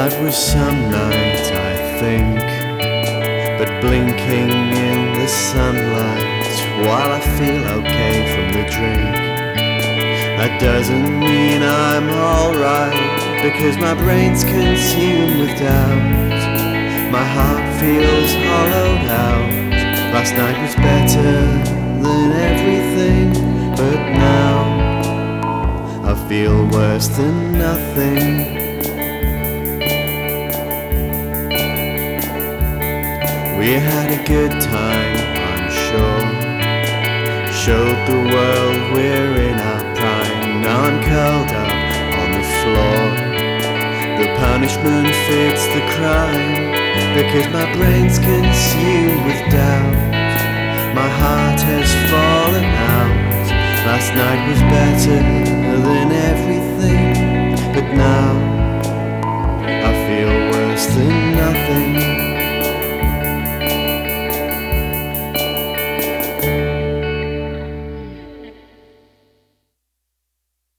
That was some night, I think, but blinking in the sunlight while I feel okay from the drink. That doesn't mean I'm alright, because my brain's consumed with doubt. My heart feels hollowed out. Last night was better than everything, but now I feel worse than nothing. We had a good time, I'm sure. Showed the world we're in our prime. Now I'm curled up on the floor. The punishment fits the crime, because my brain's consumed with doubt. My heart has fallen out. Last night was better than